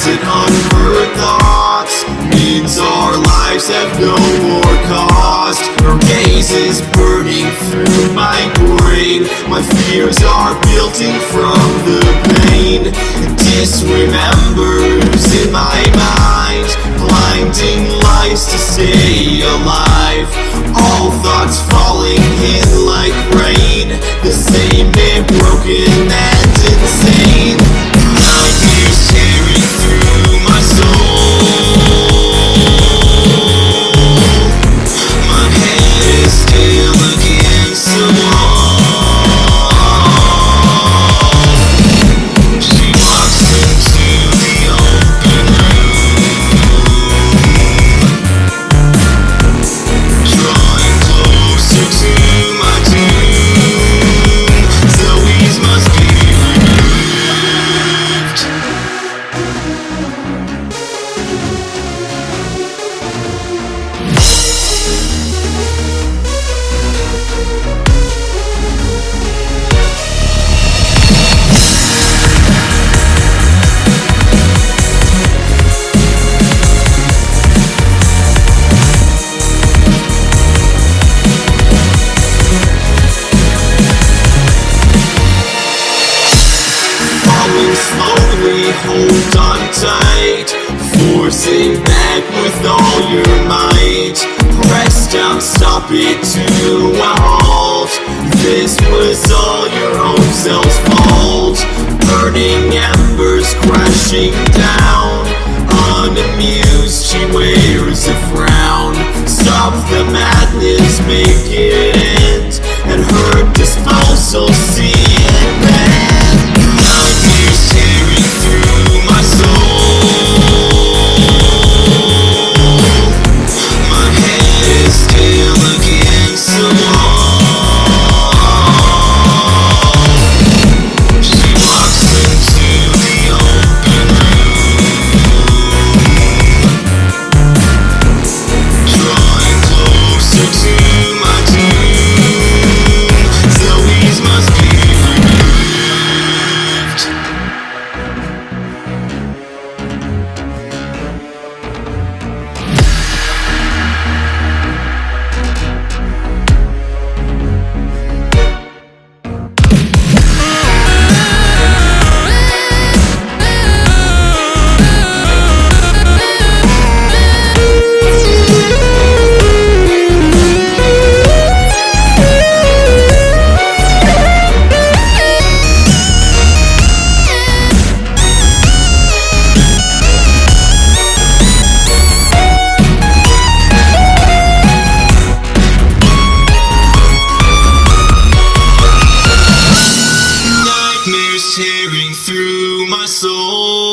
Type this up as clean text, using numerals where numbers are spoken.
and unheard thoughts means our lives have no more cost. Her gaze is burning through my brain. My fears are building from the pain. Disremembers in my mind, blinding lights to stay alive. All thoughts falling in like rain, the same and broken and insane. Nightmares tearing through my soul. My head is still against the wall. She walks into the open room, drawing closer to my doom. Zoe's must be removed. Falling slowly, hold on tight, forcing back with all your might. Press down, stop it to a halt. This was all your own self's fault. Burning embers crashing down. Unamused, she wears a frown. Stop the madness, make it end. At her disposal, see it then. Nightmares tearing through my soul. My head is still against the wall. She walks into the open room, drawing closer to my doom. Zoe's must be removed. Nightmares tearing through my soul.